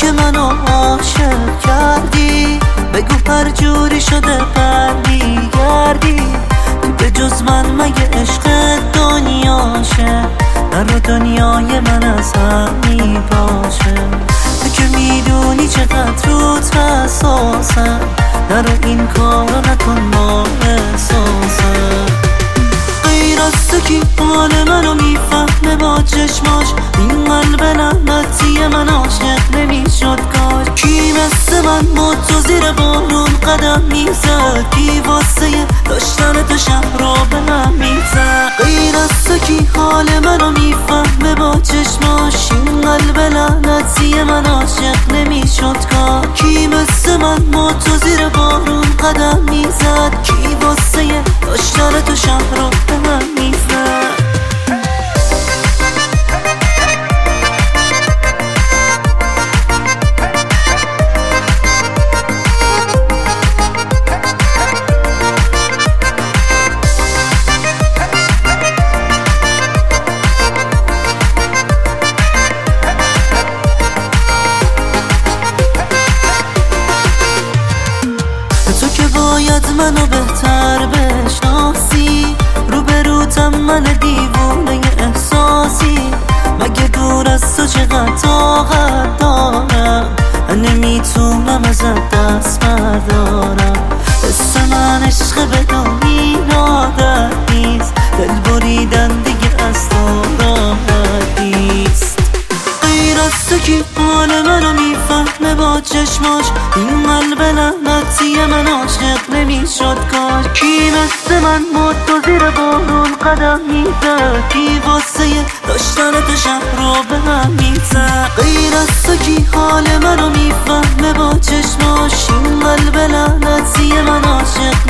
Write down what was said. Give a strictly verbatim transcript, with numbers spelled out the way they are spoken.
که منو عاشق کردی، بگو هر جوری شده برمیگردی. تو به جز من مگه عشق دنیاشه، در دنیای من از هم میپاشه. تو که میدونی چقدر روت حساسم، نرو این کارو نکن با احساسم. غیر از تو کی حال منو میفهمه با چشماش، این قلب لعنتی من عاشق نمیشد کاش. کی مثل من با تو زیر بارون قدم میزد، کی واسه داشتن تو شهر رو به هم میزد. غیر از تو کی حال منو میفهمه با چشماش، این قلب لعنتی من عاشق نمیشد کاش. کی مثل من با تو زیر بارون قدم میزد، کی واسه داشتن تو شهر رو به هم میزد. باید منو بهتر بشناسی، روبروتم من دیوونه احساسی. مگه دور از تو چقدر طاقت دارم، نمیتونم ازت دست بردارم. حس من عشق بدون این عادت نیست، دل بریدن دیگه از تو راحت نیست. غیر از تو کی حال منو میفهمه با چشماش، این قلب لعنتی من عاشق نمیشد کاش. کی مثل من با تو زیر بارون قدم میزد، کی واسه داشتن تو شهر رو به هم میزد. غیر از تو کی حال منو میفهمه با چشماش، این قلب لعنتی من عاشق